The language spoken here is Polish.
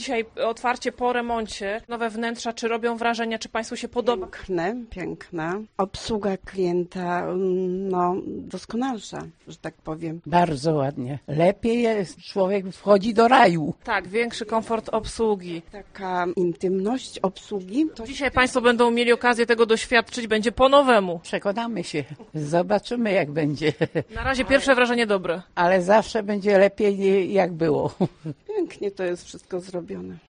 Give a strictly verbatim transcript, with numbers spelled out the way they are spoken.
dzisiaj otwarcie po remoncie, nowe wnętrza, czy robią wrażenie, czy Państwu się podoba? Piękne, piękne. Obsługa klienta, no, doskonalsza, że tak powiem. Bardzo ładnie. Lepiej jest, człowiek wchodzi do raju. Tak, większy komfort obsługi. Taka intymność obsługi. To Dzisiaj Państwo będą mieli okazję tego doświadczyć, będzie po nowemu. Przekonamy się. Zobaczymy, jak będzie. Na razie pierwsze wrażenie dobre. Ale zawsze będzie lepiej, jak było. pięknie to jest wszystko zrobione.